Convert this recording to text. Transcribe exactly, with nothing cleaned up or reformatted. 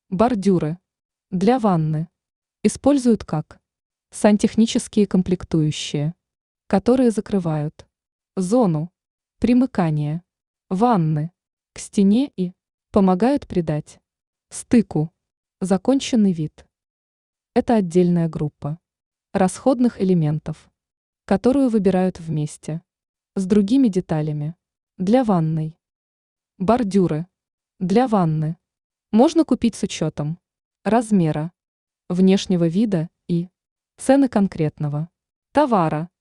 Бордюры для ванны используют как сантехнические комплектующие, которые закрывают зону примыкания ванны к стене и помогают придать стыку законченный вид. Это отдельная группа расходных элементов, которую выбирают вместе с другими деталями для ванной. Бордюры для ванны можно купить с учетом размера, внешнего вида и цены конкретного товара.